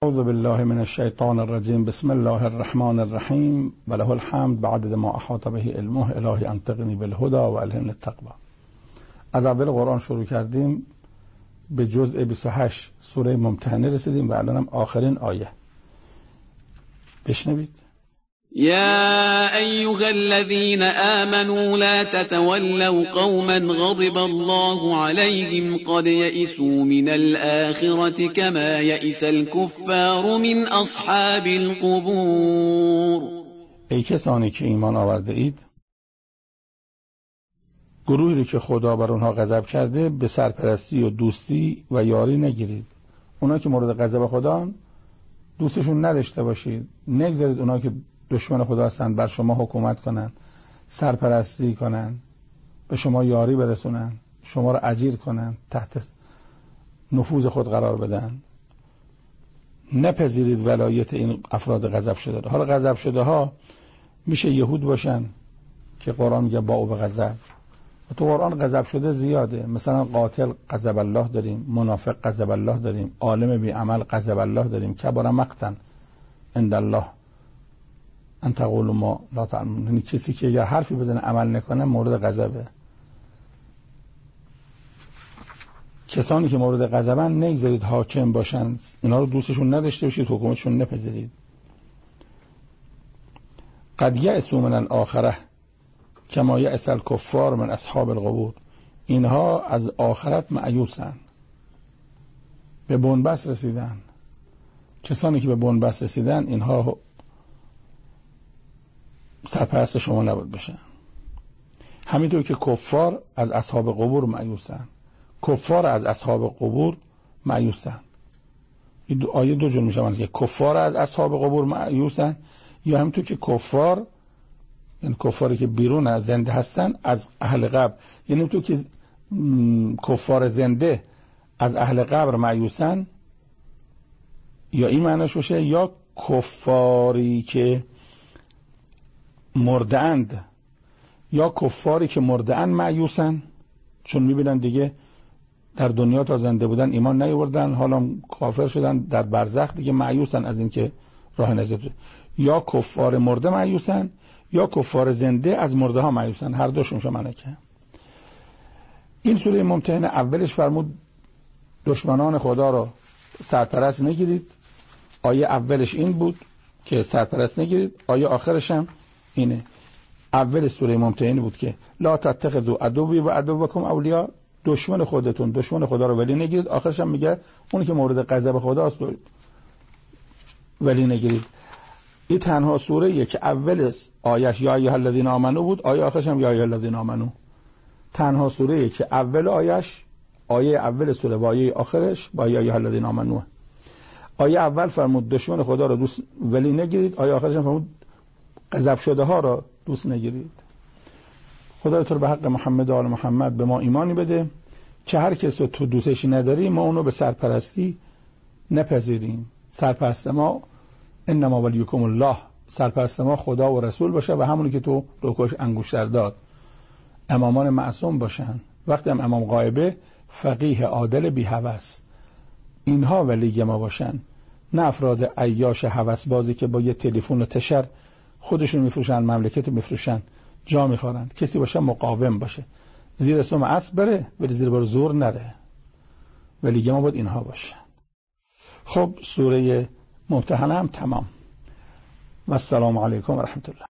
اعوذ بالله من الشیطان الرجیم. بسم الله الرحمن الرحیم و له الحمد بعدد ما احاط به علمه. الهی انطقنی بالهدى و الهمنی التقوی. از اول قرآن شروع کردیم، به جزء 28 سوره ممتحنه رسیدیم و الانم آخرین آیه. بشنوید. يا أيها الذين آمنوا لا تتولوا قوما غضب الله عليهم قد يئسوا من الآخرة كما يئس الكفار من أصحاب القبور. ای کسانی که ایمان آورده اید، گروهی که خدا بر اونها غضب کرده به سرپرستی و دوستی و یاری نگیرید. اونا که مورد غضب خدا دوستشون نداشته باشید. نگذارید اونا که دشمن خدا هستند بر شما حکومت کنن، سرپرستی کنن، به شما یاری برسونن، شما را اجیر کنن، تحت نفوذ خود قرار بدن. نپذیرید ولایت این افراد غضب شده. حالا غضب شده ها میشه یهود باشن که قرآن میگه باء بغضب. تو قرآن غضب شده زیاده. مثلا قاتل غضب الله داریم، منافق غضب الله داریم، عالم بی عمل غضب الله داریم، کبر مقتا عند الله ان تقولوا ما لا تعلمون. یعنی کسی که یا حرفی بزنه عمل نکنه مورد غضبه. کسانی که مورد غضبن نگذارید حاکم باشن، اینا رو دوستشون نداشته باشید، حکومتشون نپذیرید. قد یئسوا من الاخره کما یئس الکفار من اصحاب القبور. اینها از آخرت مایوسن، به بنبست رسیدن. کسانی که به بنبست رسیدن اینها سرپرست شما نباید بشن. همینطور که کفار از اصحاب قبور مایوسن. کفار از اصحاب قبور مایوسن. این آیه دو جور میشه، که کفار از اصحاب قبور مایوسن، یا همینطور که کفار، یعنی کفاری که بیرون از زنده هستن، از اهل قبر. یعنی همینطور که کفار زنده از اهل قبر مایوسن، یا این معنیش باشه، یا کفاری که مردند، یا کفاری که مردند مایوسن، چون میبینن دیگه در دنیا تا زنده بودن ایمان نیاوردن، حالا کافر شدن، در برزخ دیگه مایوسن از اینکه راه نجات. یا کفار مرده مایوسن، یا کفار زنده از مرده ها مایوسن. هر دوشون شما که این سوره ممتحنه اولش فرمود دشمنان خدا رو سرپرست نگیرید. آیه اولش این بود که سرپرست نگیرید. آیه آخرش هم اینه. اول سوره ممتحنه بود که لا تتخذوا عدوی و عدوکم اولیاء. دشمن خودتون دشمن خدا رو ولی نگیرید. آخرش هم میگه اونی که مورد غضب خداست ولی نگیرید. این تنها سوره که اول آیش یا ایها الذین آمنو بود، آیه آخرش هم یا ایها الذین آمنو. تنها سوره که اول آیش، آیه اول سوره و آیه آخرش با یا ایها الذین آمنو. آیه اول فرمود دشمن خدا رو دوست ولی نگیرید. آیه آخرش هم فرمود غضب شده ها رو دوست نگیرید. خدای تو به حق محمد و آل محمد به ما ایمانی بده که هر کس رو تو دوستش نداری ما اونو به سرپرستی نپذیریم. سرپرست ما انما ولیکم الله، سرپرست ما خدا و رسول باشه و همونی که تو روکش انگشتر داد. امامان معصوم باشن. وقتی هم امام غایبه فقیه عادل بی هوس، اینها ولی ما باشن، نه افراد عیاش هوس بازی که با یه تلفن و تشر خودشون میفروشن، مملکت میفروشن، جا میخورن. کسی باشه مقاوم باشه، زیر سم اسب بره ولی زیر بار زور نره. ولی ما باید اینها باشن. خب سوره ممتحنه هم تمام. و السلام علیکم و رحمت الله.